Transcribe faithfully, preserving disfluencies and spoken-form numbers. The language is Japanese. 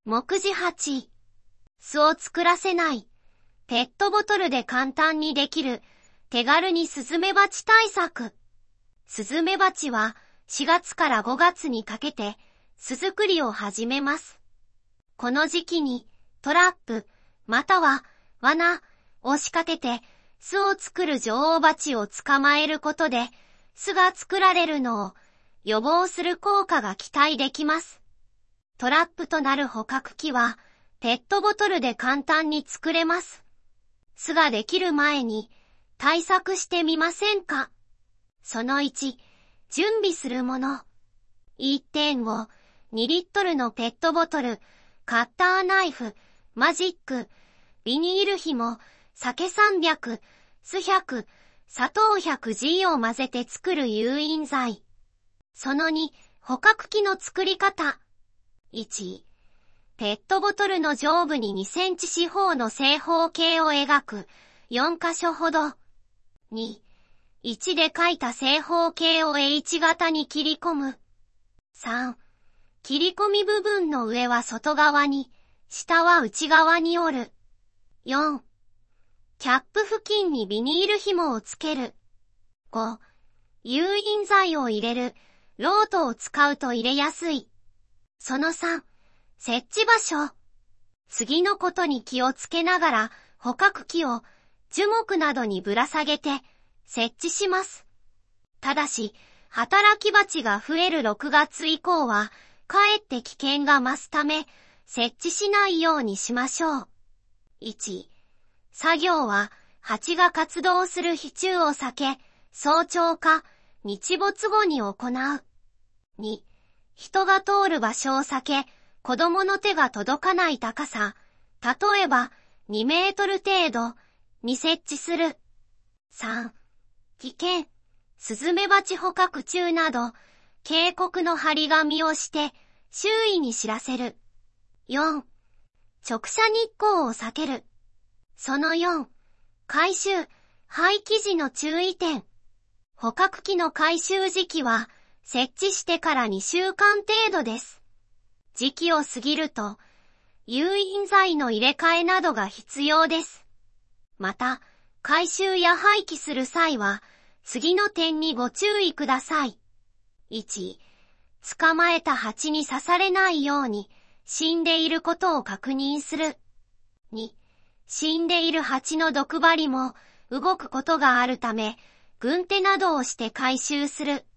目次はち、巣を作らせない。ペットボトルで簡単にできる手軽にスズメバチ対策。スズメバチはしがつからごがつにかけて巣作りを始めます。この時期にトラップまたは罠を仕掛けて巣を作る女王バチを捕まえることで巣が作られるのを予防する効果が期待できます。トラップとなる捕獲器はペットボトルで簡単に作れます。巣ができる前に対策してみませんか？そのいち、準備するもの。いってんご、にリットルのペットボトル、カッターナイフ、マジック、ビニール紐、酒さんびゃく、酢ひゃく、砂糖 ひゃくジー を混ぜて作る誘引剤。そのに、捕獲器の作り方。いち、ペットボトルの上部ににセンチ四方の正方形を描くよんかしょほど。に、いちで描いた正方形を H 型に切り込む。さん、切り込み部分の上は外側に、下は内側に折る。よん、キャップ付近にビニール紐をつける。ご、誘引剤を入れる。ロートを使うと入れやすい。そのさん、設置場所。次のことに気をつけながら捕獲器を樹木などにぶら下げて設置します。ただし、働き蜂が増えるろくがつ以降はかえって危険が増すため設置しないようにしましょう。いち、作業は蜂が活動する日中を避け、早朝か日没後に行う。に、人が通る場所を避け、子供の手が届かない高さ、例えばにメートル程度に設置する。さん、危険、スズメバチ捕獲中など、警告の張り紙をして周囲に知らせる。よん、直射日光を避ける。そのよん、回収、廃棄時の注意点。捕獲器の回収時期は設置してからにしゅうかん程度です。時期を過ぎると、誘引剤の入れ替えなどが必要です。また、回収や廃棄する際は、次の点にご注意ください。いち、捕まえた蜂に刺されないように、死んでいることを確認する。に、死んでいる蜂の毒針も動くことがあるため、軍手などをして回収する。